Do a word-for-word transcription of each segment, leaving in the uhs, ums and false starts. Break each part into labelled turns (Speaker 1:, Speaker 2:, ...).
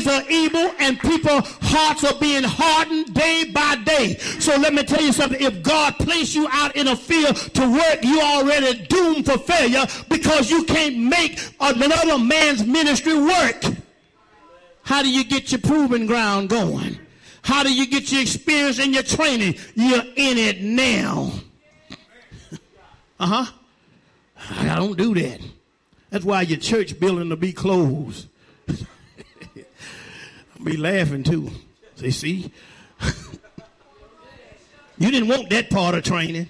Speaker 1: days are evil and people's hearts are being hardened day by day. So let me tell you something. If God placed you out in a field to work, you already doomed for failure because you can't make another man's ministry work. How do you get your proving ground going? How do you get your experience and your training? You're in it now. Uh-huh. I don't do that. That's why your church building will be closed. I'll be laughing too. Say, see? You didn't want that part of training.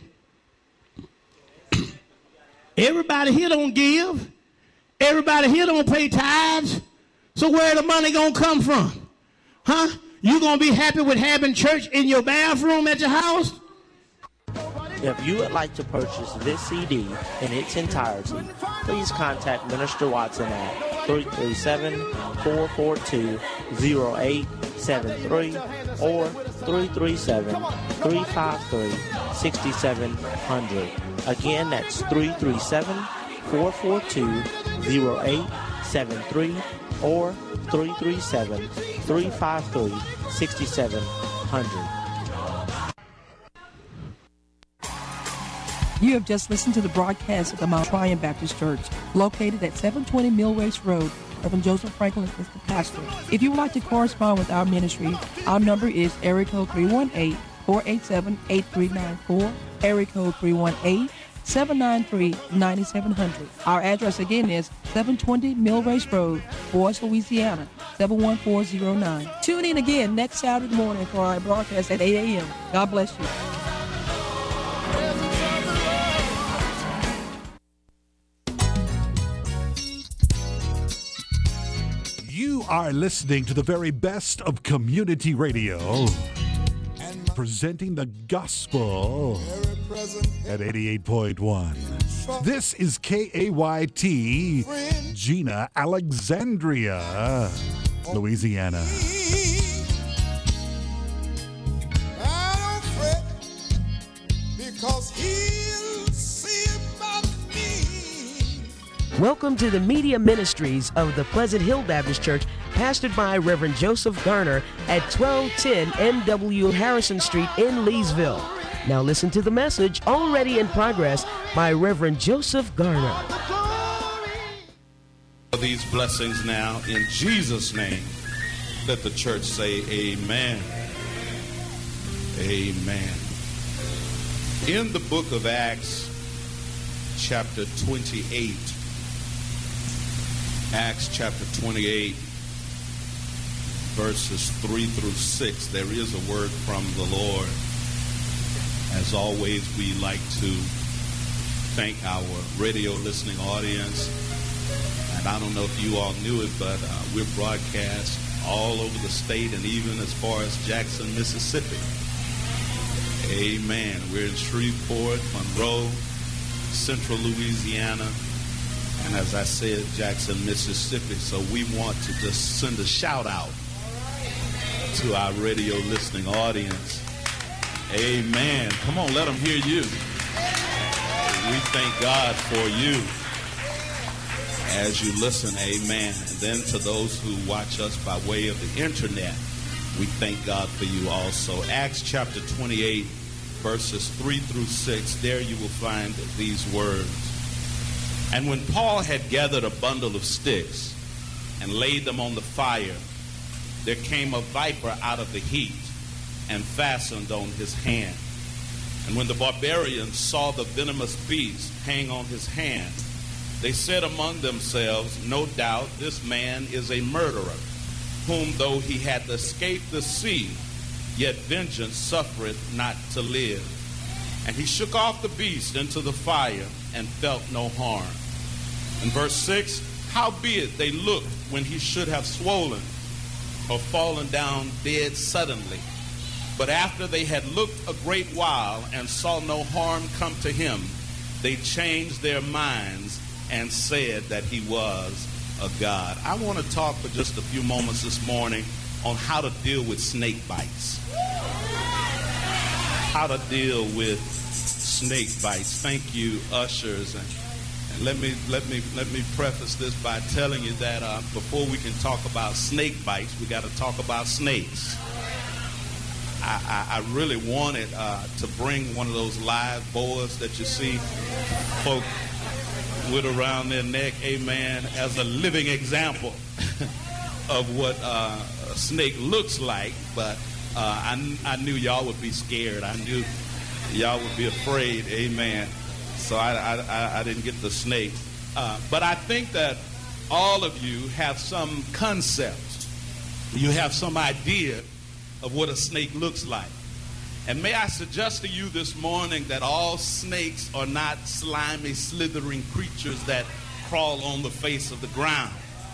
Speaker 1: Everybody here don't give. Everybody here don't pay tithes. So where the money gonna come from? Huh? You gonna be happy with having church in your bathroom at your house?
Speaker 2: If you would like to purchase this C D in its entirety, please contact Minister Watson at three three seven, four four two, zero eight seven three or three three seven, three five three, six seven zero zero. Again, that's three three seven, four four two, zero eight seven three or three three seven, three five three, six seven zero zero.
Speaker 3: You have just listened to the broadcast of the Mount Tryon Baptist Church, located at seven twenty Millrace Road. Reverend Joseph Franklin is the pastor. If you would like to correspond with our ministry, our number is area code three one eight, four eight seven, eight three nine four, area code three one eight, seven nine three, nine seven zero zero. Our address again is seven twenty Millrace Road, Boys, Louisiana, seven one four zero nine. Tune in again next Saturday morning for our broadcast at eight a.m. God bless you.
Speaker 4: You are listening to the very best of community radio, presenting the gospel at eighty-eight point one. This is K A Y T, Gina, Alexandria, Louisiana.
Speaker 5: I don't fret because he'll see about me.
Speaker 6: Welcome to the media ministries of the Pleasant Hill Baptist Church, pastored by Reverend Joseph Garner at twelve ten N W Harrison Street in Leesville. Now listen to the message already in progress by Reverend Joseph Garner.
Speaker 7: These blessings now in Jesus' name. Let the church say amen. Amen. In the book of Acts, chapter twenty-eight, Acts chapter twenty-eight, verses three through six, there is a word from the Lord. As always, we like to thank our radio listening audience. And I don't know if you all knew it, but uh, we're broadcast all over the state and even as far as Jackson, Mississippi. Amen. We're in Shreveport, Monroe, Central Louisiana, and as I said, Jackson, Mississippi. So we want to just send a shout out to our radio listening audience. Amen. Come on, let them hear you. We thank God for you as you listen. Amen. And then to those who watch us by way of the internet, we thank God for you also. Acts chapter twenty-eight, verses three through six, there you will find these words. And when Paul had gathered a bundle of sticks and laid them on the fire, there came a viper out of the heat and fastened on his hand. And when the barbarians saw the venomous beast hang on his hand, they said among themselves, no doubt this man is a murderer, whom though he hath escaped the sea, yet vengeance suffereth not to live. And he shook off the beast into the fire and felt no harm. In verse six, howbeit they looked when he should have swollen or fallen down dead suddenly. But after they had looked a great while and saw no harm come to him, they changed their minds and said that he was a god. I want to talk for just a few moments this morning on how to deal with snake bites. How to deal with snake bites. Thank you, ushers and, let me let me let me preface this by telling you that uh, before we can talk about snake bites, we got to talk about snakes. I, I, I really wanted uh, to bring one of those live boas that you see folk with around their neck, amen, as a living example of what uh, a snake looks like. But uh, I, I knew y'all would be scared. I knew y'all would be afraid, amen. So I, I, I didn't get the snake. Uh, but I think that all of you have some concept. You have some idea of what a snake looks like. And may I suggest to you this morning that all snakes are not slimy, slithering creatures that crawl on the face of the ground.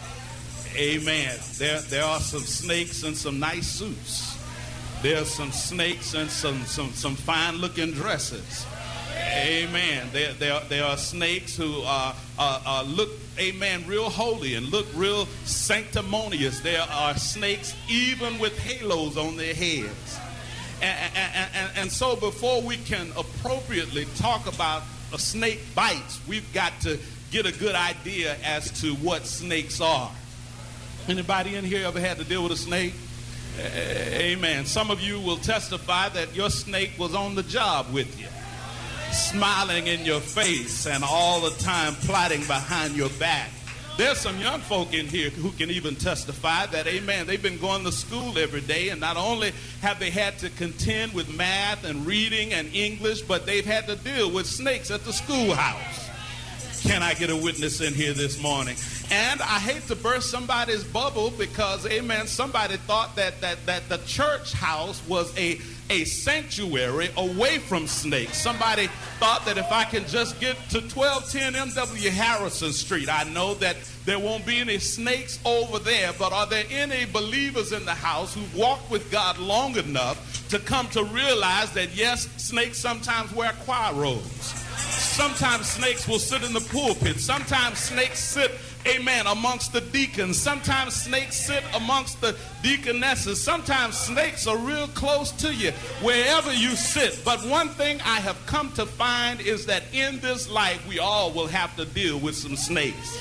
Speaker 7: Amen. There, there are some snakes in some nice suits. There are some snakes in some, some, some fine-looking dresses. Amen. There, there, there are snakes who uh, uh, uh, look, amen, real holy and look real sanctimonious. There are snakes even with halos on their heads. And, and, and, and so before we can appropriately talk about a snake bites, we've got to get a good idea as to what snakes are. Anybody in here ever had to deal with a snake? Amen. Some of you will testify that your snake was on the job with you, smiling in your face and all the time plotting behind your back. There's some young folk in here who can even testify that, amen, they've been going to school every day, and not only have they had to contend with math and reading and English, but they've had to deal with snakes at the schoolhouse. Can I get a witness in here this morning? And I hate to burst somebody's bubble because, amen, somebody thought that that, that the church house was a a sanctuary away from snakes. Somebody thought that if I can just get to twelve ten M W Harrison Street, I know that there won't be any snakes over there. But are there any believers in the house who've walked with God long enough to come to realize that, yes, snakes sometimes wear choir robes. Sometimes snakes will sit in the pulpit. Sometimes snakes sit, amen, amongst the deacons. Sometimes snakes sit amongst the deaconesses. Sometimes snakes are real close to you, wherever you sit. But one thing I have come to find is that in this life, we all will have to deal with some snakes.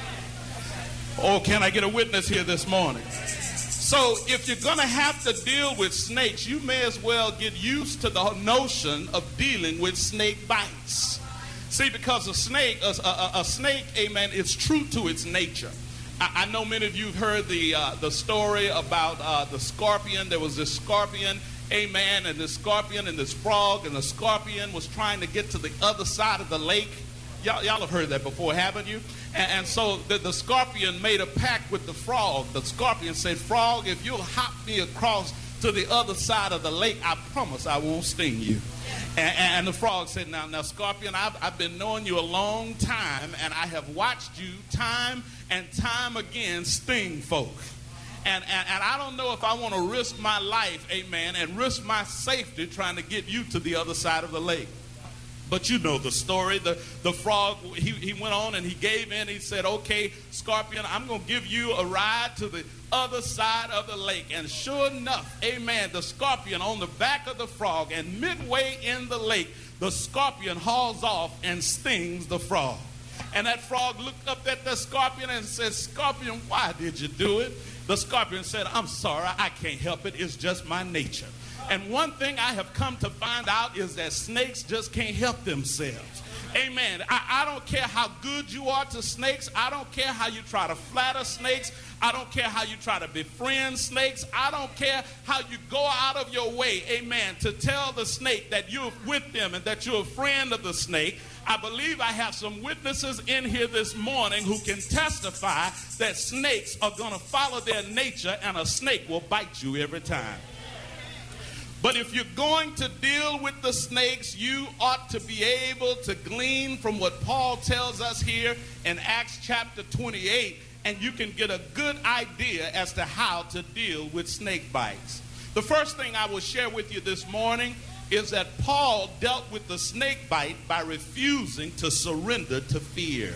Speaker 7: Oh, can I get a witness here this morning? So if you're going to have to deal with snakes, you may as well get used to the notion of dealing with snake bites. See, because a snake, a, a, a snake, amen, is true to its nature. I, I know many of you have heard the, uh, the story about uh, the scorpion. There was this scorpion, amen, and this scorpion and this frog, and the scorpion was trying to get to the other side of the lake. Y'all, y'all have heard that before, haven't you? And, and so the, the scorpion made a pact with the frog. The scorpion said, "Frog, if you'll hop me across to the other side of the lake, I promise I won't sting you." And, and the frog said, now, now Scorpion, I've, I've been knowing you a long time, and I have watched you time and time again sting folk. And, and, and I don't know if I want to risk my life, amen, and risk my safety trying to get you to the other side of the lake. But you know the story. The, the frog, he, he went on and he gave in. He said, "Okay, Scorpion, I'm going to give you a ride to the other side of the lake." And sure enough, amen, the scorpion on the back of the frog, and midway in the lake, the scorpion hauls off and stings the frog. And that frog looked up at the scorpion and said, "Scorpion, why did you do it?" The scorpion said, "I'm sorry, I can't help it. It's just my nature." And one thing I have come to find out is that snakes just can't help themselves. Amen. I, I don't care how good you are to snakes. I don't care how you try to flatter snakes. I don't care how you try to befriend snakes. I don't care how you go out of your way, amen, to tell the snake that you're with them and that you're a friend of the snake. I believe I have some witnesses in here this morning who can testify that snakes are going to follow their nature, and a snake will bite you every time. But if you're going to deal with the snakes, you ought to be able to glean from what Paul tells us here in Acts chapter twenty-eight, and you can get a good idea as to how to deal with snake bites. The first thing I will share with you this morning is that Paul dealt with the snake bite by refusing to surrender to fear.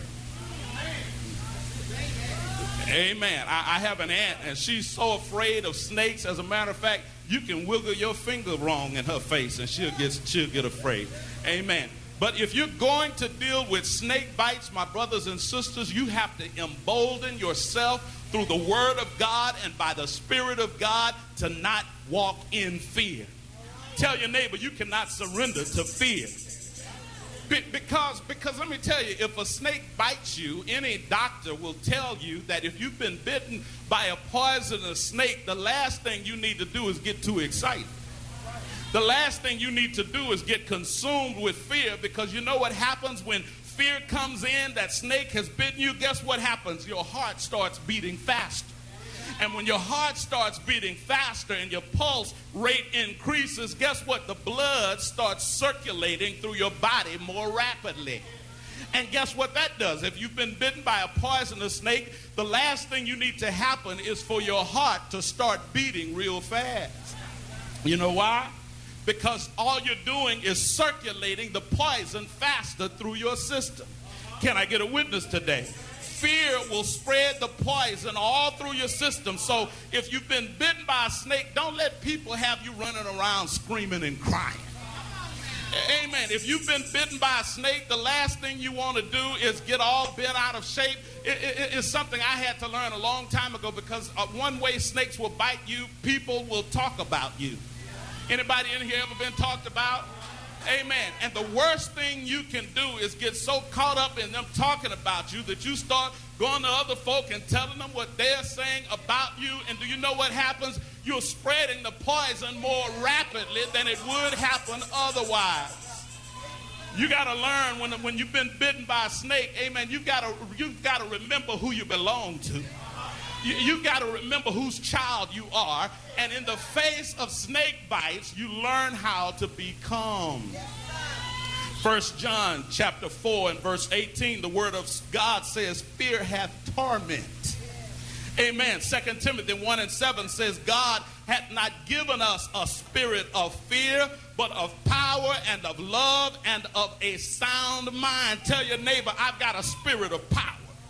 Speaker 7: Amen. I, I have an aunt, and she's so afraid of snakes. As a matter of fact, you can wiggle your finger wrong in her face, and she'll get she'll get afraid. Amen. But if you're going to deal with snake bites, my brothers and sisters, you have to embolden yourself through the Word of God and by the Spirit of God to not walk in fear. Tell your neighbor you cannot surrender to fear. Be- because, because let me tell you, if a snake bites you, any doctor will tell you that if you've been bitten by a poisonous snake, the last thing you need to do is get too excited. The last thing you need to do is get consumed with fear, because you know what happens when fear comes in, that snake has bitten you? Guess what happens? Your heart starts beating faster. And when your heart starts beating faster and your pulse rate increases, guess what? The blood starts circulating through your body more rapidly. And guess what that does? If you've been bitten by a poisonous snake, the last thing you need to happen is for your heart to start beating real fast. You know why? Because all you're doing is circulating the poison faster through your system. Can I get a witness today? Fear will spread the poison all through your system. So if you've been bitten by a snake, don't let people have you running around screaming and crying. Amen. If you've been bitten by a snake, the last thing you want to do is get all bent out of shape. It, it, it's something I had to learn a long time ago, because uh, one way snakes will bite you, people will talk about you. Anybody in here ever been talked about? Amen. And the worst thing you can do is get so caught up in them talking about you that you start going to other folk and telling them what they're saying about you. And do you know what happens? You're spreading the poison more rapidly than it would happen otherwise. You got to learn when, when you've been bitten by a snake, amen, you've got to you've got to remember who you belong to. You, you've got to remember whose child you are. And in the face of snake bites, you learn how to be calm. First John chapter four and verse eighteen, the word of God says, fear hath torment. Amen. Second Timothy one and seven says, God hath not given us a spirit of fear, but of power and of love and of a sound mind. Tell your neighbor, I've got a spirit of power.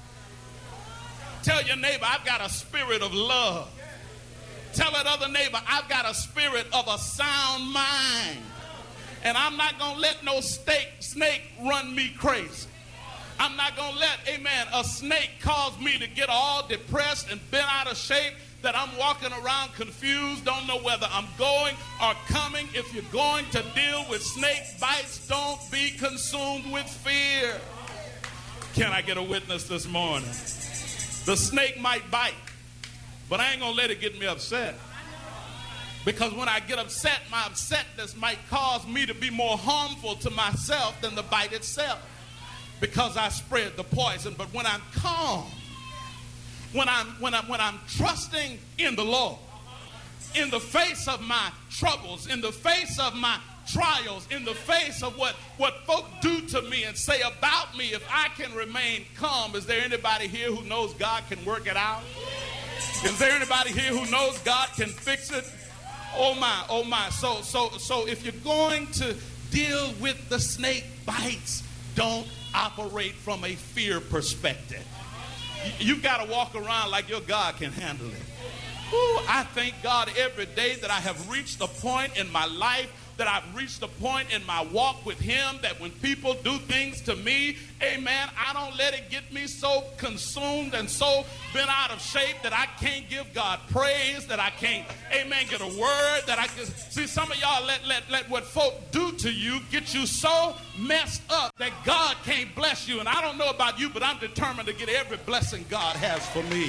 Speaker 7: Tell your neighbor, I've got a spirit of love. Tell that other neighbor, I've got a spirit of a sound mind. And I'm not going to let no snake, snake run me crazy. I'm not going to let, amen, a snake cause me to get all depressed and bent out of shape, that I'm walking around confused, don't know whether I'm going or coming. If you're going to deal with snake bites, don't be consumed with fear. Can I get a witness this morning? The snake might bite, but I ain't going to let it get me upset. Because when I get upset, my upsetness might cause me to be more harmful to myself than the bite itself, because I spread the poison. But when I'm calm, when I'm, when I'm, when I'm trusting in the Lord, in the face of my troubles, in the face of my trials, in the face of what, what folk do to me and say about me, if I can remain calm, is there anybody here who knows God can work it out? Is there anybody here who knows God can fix it? Oh my, oh my. So, so, so if you're going to deal with the snake bites, don't operate from a fear perspective. You, you got to walk around like your God can handle it. Ooh, I thank God every day that I have reached a point in my life, that I've reached a point in my walk with him, that when people do things to me, amen, I don't let it get me so consumed and so bent out of shape that I can't give God praise, that I can't, amen, get a word, that I can, see, some of y'all let, let, let what folk do to you get you so messed up that God can't bless you. And I don't know about you, but I'm determined to get every blessing God has for me.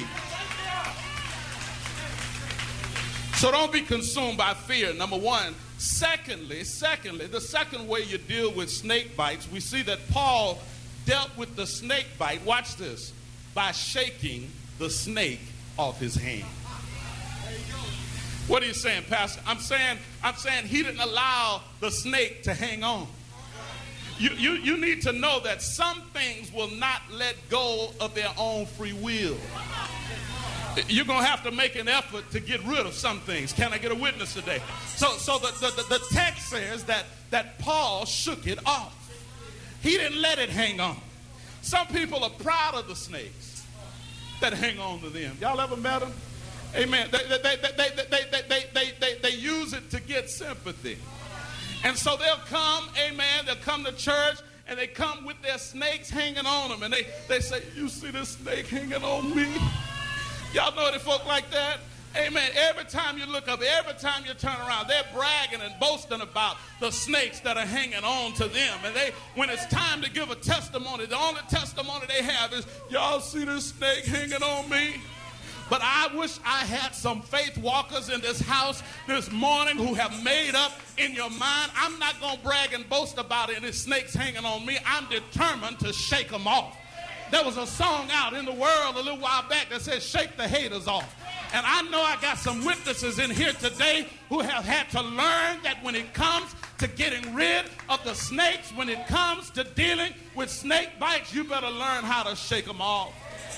Speaker 7: So don't be consumed by fear, number one. Secondly, secondly, the second way you deal with snake bites, we see that Paul dealt with the snake bite, watch this, by shaking the snake off his hand. What are you saying, Pastor? I'm saying, I'm saying he didn't allow the snake to hang on. You, you, you need to know that some things will not let go of their own free will. You're going to have to make an effort to get rid of some things. Can I get a witness today? So, so the, the, the text says that, that Paul shook it off. He didn't let it hang on. Some people are proud of the snakes that hang on to them. Y'all ever met them? Amen. They, they, they, they, they, they, they, they, they, they use it to get sympathy. And so they'll come, amen, they'll come to church, and they come with their snakes hanging on them, and they, they say, you see this snake hanging on me? Y'all know any folk like that? Amen. Every time you look up, every time you turn around, they're bragging and boasting about the snakes that are hanging on to them. And they, when it's time to give a testimony, the only testimony they have is, y'all see this snake hanging on me? But I wish I had some faith walkers in this house this morning who have made up in your mind, I'm not going to brag and boast about it and there's snakes hanging on me. I'm determined to shake them off. There was a song out in the world a little while back that said, shake the haters off. And I know I got some witnesses in here today who have had to learn that when it comes to getting rid of the snakes, when it comes to dealing with snake bites, you better learn how to shake them off.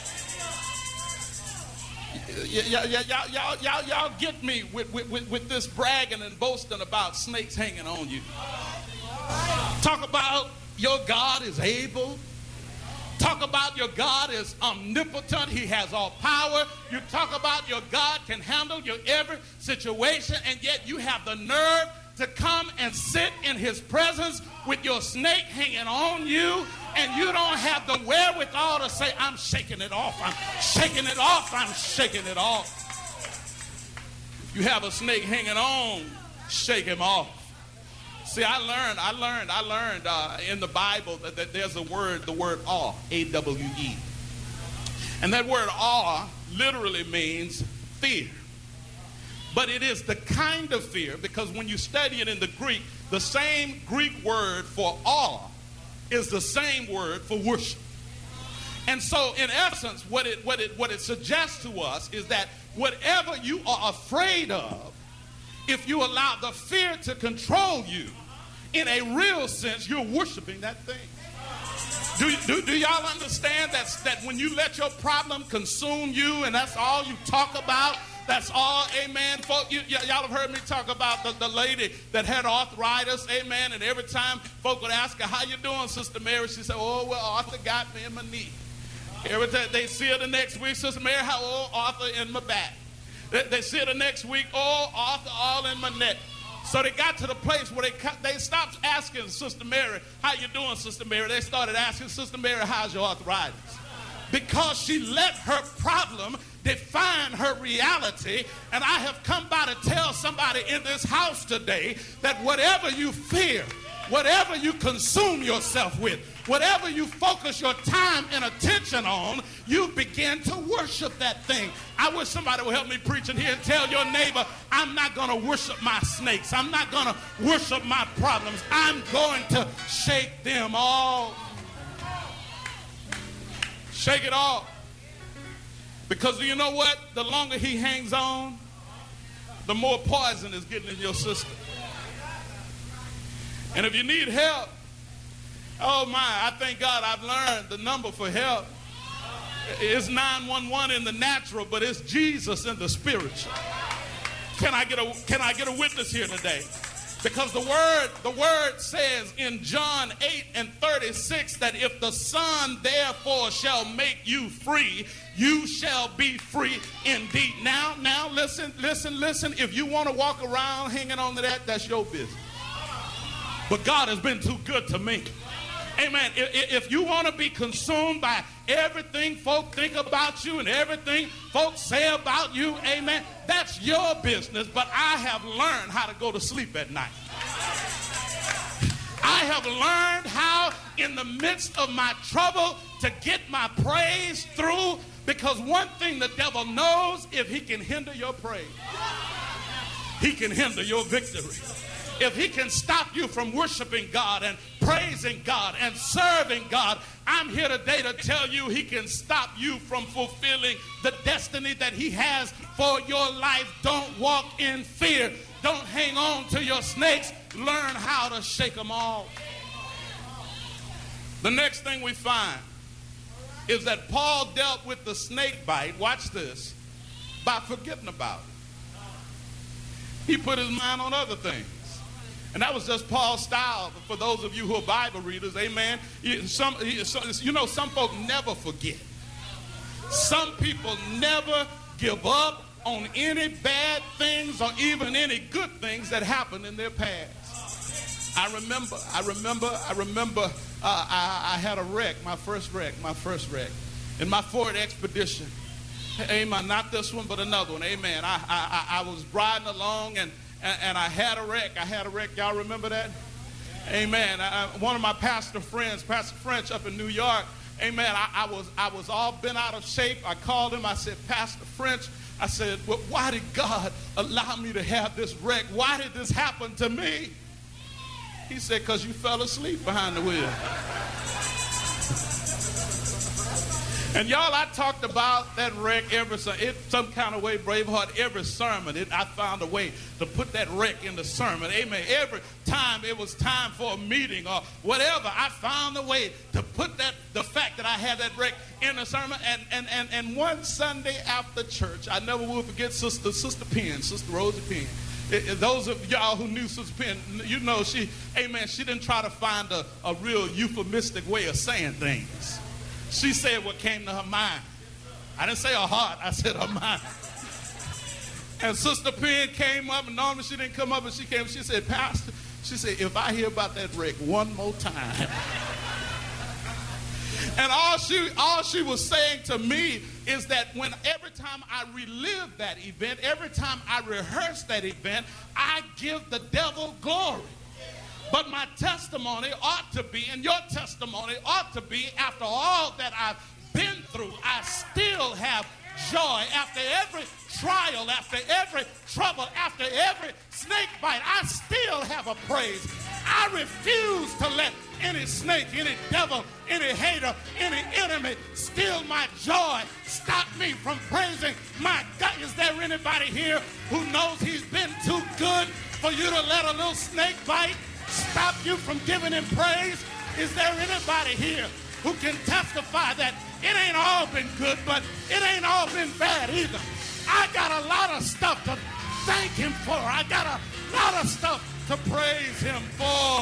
Speaker 7: Y'all, y'all, y'all, y'all, y'all get me with, with, with this bragging and boasting about snakes hanging on you. Talk about your God is able. Talk about your God is omnipotent. He has all power. You talk about your God can handle your every situation, and yet you have the nerve to come and sit in his presence with your snake hanging on you, and you don't have the wherewithal to say, I'm shaking it off, I'm shaking it off, I'm shaking it off. If you have a snake hanging on, shake him off. See, I learned, I learned, I learned uh, in the Bible that, that there's a word, the word awe, A W E. And that word awe literally means fear. But it is the kind of fear, because when you study it in the Greek, the same Greek word for awe is the same word for worship. And so, in essence, what it, what it, what it suggests to us is that whatever you are afraid of, if you allow the fear to control you, in a real sense, you're worshiping that thing. Do, do, do y'all understand that, that when you let your problem consume you and that's all you talk about, that's all, amen, folk, you, y- y'all have heard me talk about the, the lady that had arthritis, amen, and every time folk would ask her, how you doing, Sister Mary? She said, oh, well, Arthur got me in my knee. Every time they see her the next week, Sister Mary, how old? Arthur in my back. They, they see her the next week, oh, Arthur all in my neck. So they got to the place where they they stopped asking Sister Mary, how you doing, Sister Mary? They started asking, Sister Mary, how's your arthritis? Because she let her problem define her reality. And I have come by to tell somebody in this house today that whatever you fear, whatever you consume yourself with, whatever you focus your time and attention on, you begin to worship that thing. I wish somebody would help me preach in here and tell your neighbor, I'm not going to worship my snakes. I'm not going to worship my problems. I'm going to shake them off. Shake it off. Because you know what? The longer he hangs on, the more poison is getting in your system. And if you need help, oh my, I thank God I've learned the number for help. It's nine one one in the natural, but it's Jesus in the spiritual. Can I get a can I get a witness here today? Because the word the word says in John eight and thirty-six that if the Son therefore shall make you free, you shall be free indeed. Now, now listen, listen, listen. If you want to walk around hanging on to that, that's your business. But God has been too good to me. Amen. If, if you want to be consumed by everything folk think about you and everything folks say about you, amen, that's your business. But I have learned how to go to sleep at night. I have learned how in the midst of my trouble to get my praise through, because one thing the devil knows, if he can hinder your praise, he can hinder your victory. If he can stop you from worshiping God and praising God and serving God, I'm here today to tell you he can stop you from fulfilling the destiny that he has for your life. Don't walk in fear. Don't hang on to your snakes. Learn how to shake them off. The next thing we find is that Paul dealt with the snake bite, watch this, by forgetting about it. He put his mind on other things. And that was just Paul's style. For those of you who are Bible readers, amen. Some, you know, some folk never forget. Some people never give up on any bad things or even any good things that happened in their past. I remember, I remember, I remember uh, I, I had a wreck, my first wreck, my first wreck. In my Ford Expedition. Amen. Not this one, but another one. Amen. I I, I was riding along and, and, and I had a wreck. I had a wreck. Y'all remember that? Amen. I, one of my pastor friends, Pastor French up in New York, amen, I, I was I was all bent out of shape. I called him. I said, Pastor French, I said, well, why did God allow me to have this wreck? Why did this happen to me? He said, because you fell asleep behind the wheel. And y'all, I talked about that wreck every it some kind of way, Braveheart, every sermon. It, I found a way to put that wreck in the sermon. Amen. Every time it was time for a meeting or whatever, I found a way to put that the fact that I had that wreck in the sermon. And and and, and one Sunday after church, I never will forget Sister Sister Penn, Sister Rosie Penn. It, it, those of y'all who knew Sister Penn, you know she, amen, she didn't try to find a, a real euphemistic way of saying things. She said what came to her mind. I didn't say her heart, I said her mind. And Sister Penn came up, and normally she didn't come up, and she came, she said, Pastor, she said, if I hear about that wreck one more time. And all she, all she was saying to me is that when every time I relive that event, every time I rehearse that event, I give the devil glory. But my testimony ought to be, and your testimony ought to be, after all that I've been through, I still have joy. After every trial, after every trouble, after every snake bite, I still have a praise. I refuse to let any snake, any devil, any hater, any enemy steal my joy, stop me from praising my God. Is there anybody here who knows he's been too good for you to let a little snake bite stop you from giving him praise? Is there anybody here who can testify that it ain't all been good, but it ain't all been bad either? I got a lot of stuff to thank him for. I got a lot of stuff to praise him for.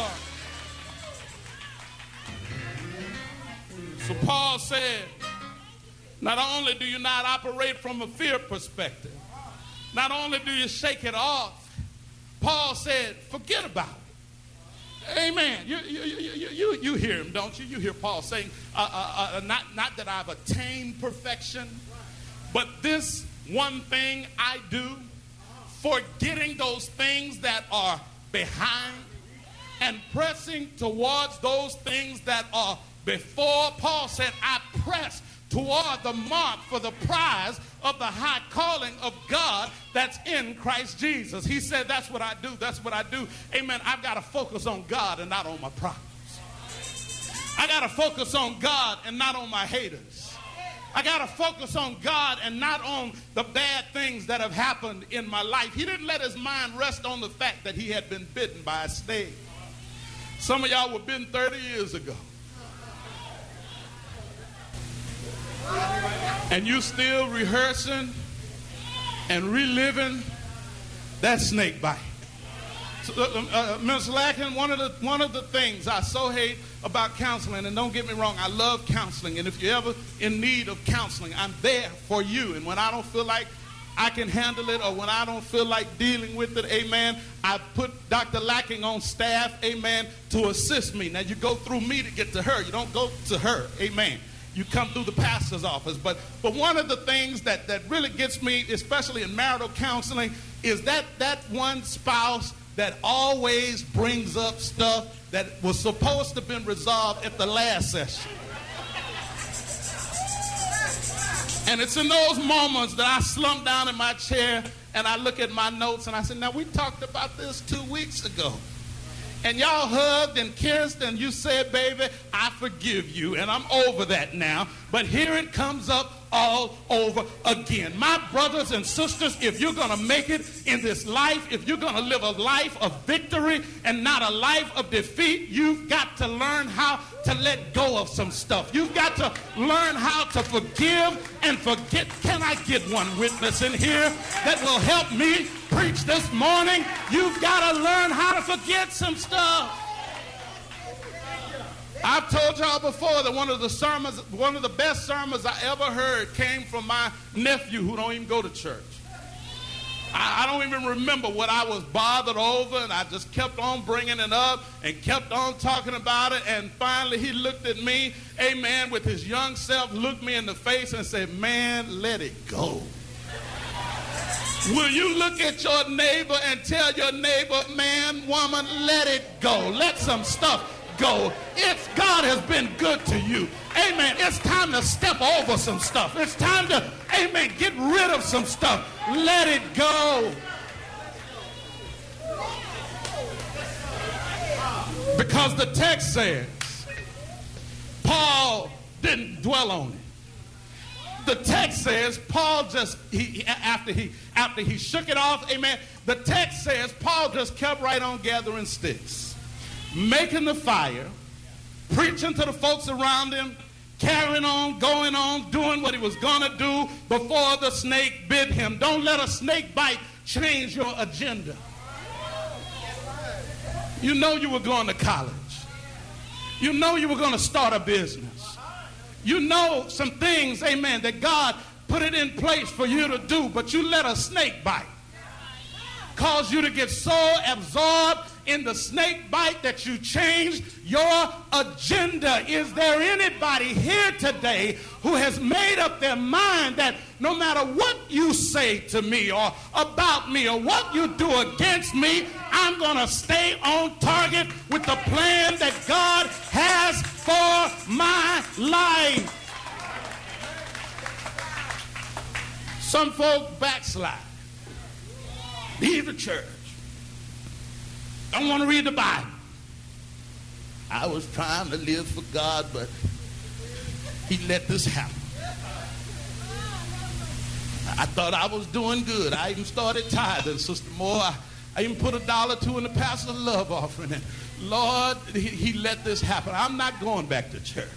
Speaker 7: So Paul said, not only do you not operate from a fear perspective, not only do you shake it off, Paul said, forget about it. Amen. You, you, you, you, you hear him, don't you? You hear Paul saying, uh, uh, uh, not, not that I've attained perfection, but this one thing I do, forgetting those things that are behind and pressing towards those things that are before. Paul said, I press toward the mark for the prize of the high calling of God that's in Christ Jesus. He said, that's what I do. That's what I do. Amen. I've got to focus on God and not on my problems. I got to focus on God and not on my haters. I got to focus on God and not on the bad things that have happened in my life. He didn't let his mind rest on the fact that he had been bitten by a snake. Some of y'all were bitten thirty years ago. And you still rehearsing and reliving that snake bite. So, uh, uh, Mister Lacken, one of the one of the things I so hate about counseling, and don't get me wrong, I love counseling, and if you're ever in need of counseling, I'm there for you. And when I don't feel like I can handle it, or when I don't feel like dealing with it, amen, I put Doctor Lacking on staff, amen, to assist me. Now, you go through me to get to her. You don't go to her, amen. You come through the pastor's office. But but one of the things that, that really gets me, especially in marital counseling, is that that one spouse that always brings up stuff that was supposed to have been resolved at the last session. And it's in those moments that I slump down in my chair and I look at my notes and I said, now we talked about this two weeks ago. And y'all hugged and kissed and you said, baby, I forgive you and I'm over that now. But here it comes up all over again. My brothers and sisters, if you're going to make it in this life, if you're going to live a life of victory and not a life of defeat, you've got to learn how to let go of some stuff. You've got to learn how to forgive and forget. Can I get one witness in here that will help me preach this morning? You've got to learn how to forget some stuff. I've told y'all before that one of the sermons, one of the best sermons I ever heard came from my nephew who don't even go to church. I, I don't even remember what I was bothered over, and I just kept on bringing it up and kept on talking about it, and finally he looked at me, amen, with his young self, looked me in the face and said, man, let it go. Will you look at your neighbor and tell your neighbor, man, woman, let it go. Let some stuff go. It's God has been good to you. Amen. It's time to step over some stuff. It's time to, amen, get rid of some stuff. Let it go. Because the text says, Paul didn't dwell on it. The text says Paul just, he, after he after he shook it off, amen, the text says Paul just kept right on gathering sticks, making the fire, preaching to the folks around him, carrying on, going on, doing what he was going to do before the snake bit him. Don't let a snake bite change your agenda. You know you were going to college. You know you were going to start a business. You know some things, amen, that God put it in place for you to do, but you let a snake bite cause you to get so absorbed in the snake bite that you changed your agenda. Is there anybody here today who has made up their mind that no matter what you say to me or about me or what you do against me, I'm going to stay on target with the plan that God has for my life? Some folk backslide, leave the church, don't want to read the Bible. I was trying to live for God, but he let this happen. I thought I was doing good. I even started tithing, Sister Moore. I, I even put a dollar or two in the pastor's love offering. And Lord, he, he let this happen. I'm not going back to church.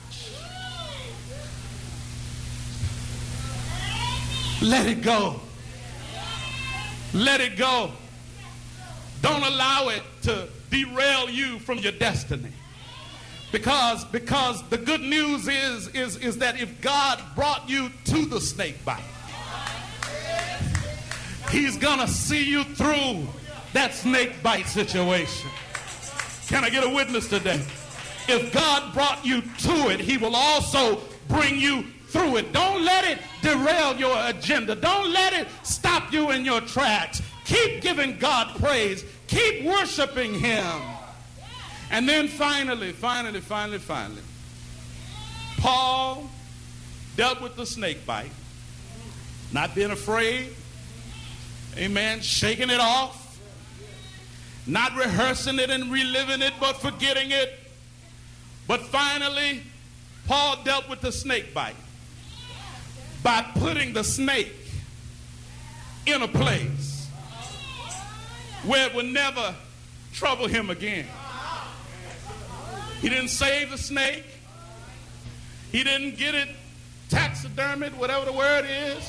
Speaker 7: Let it go. Let it go. Don't allow it to derail you from your destiny. Because, because the good news is, is, is that if God brought you to the snake bite, he's gonna see you through that snake bite situation. Can I get a witness today? If God brought you to it, he will also bring you through it. Don't let it derail your agenda. Don't let it stop you in your tracks. Keep giving God praise. Keep worshiping him. And then finally, finally, finally, finally, Paul dealt with the snake bite, not being afraid, amen, shaking it off, not rehearsing it and reliving it, but forgetting it. But finally, Paul dealt with the snake bite by putting the snake in a place where it would never trouble him again. He didn't save the snake. He didn't get it taxidermied, whatever the word is.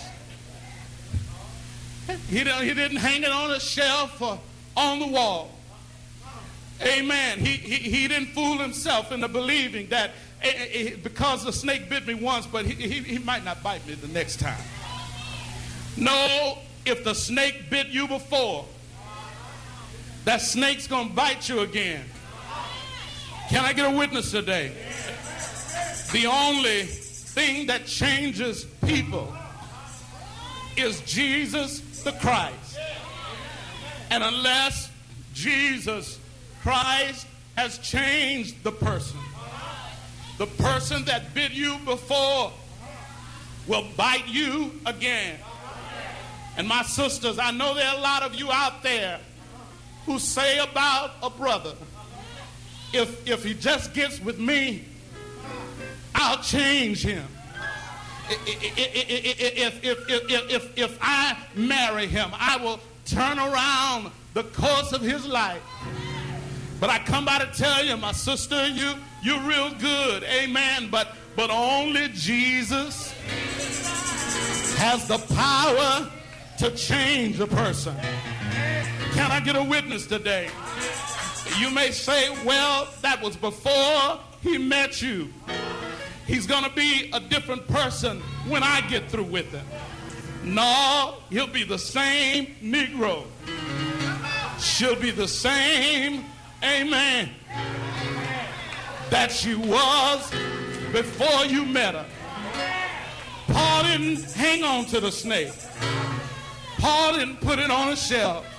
Speaker 7: He didn't, he didn't hang it on a shelf or on the wall. Amen. He, he, he didn't fool himself into believing that eh, eh, because the snake bit me once, but he, he, he might not bite me the next time. No, if the snake bit you before, that snake's going to bite you again. Can I get a witness today? The only thing that changes people is Jesus the Christ. And unless Jesus Christ has changed the person, the person that bit you before will bite you again. And my sisters, I know there are a lot of you out there who say about a brother, if, if he just gets with me, I'll change him. If, if, if, if, if, if I marry him, I will turn around the course of his life. But I come by to tell you, my sister, you, you're real good, amen, but, but only Jesus has the power to change a person. Can I get a witness today? You may say, well, that was before he met you. He's going to be a different person when I get through with him. No, he'll be the same Negro. She'll be the same, amen, that she was before you met her. Paul didn't hang on to the snake. Paul didn't put it on a shelf.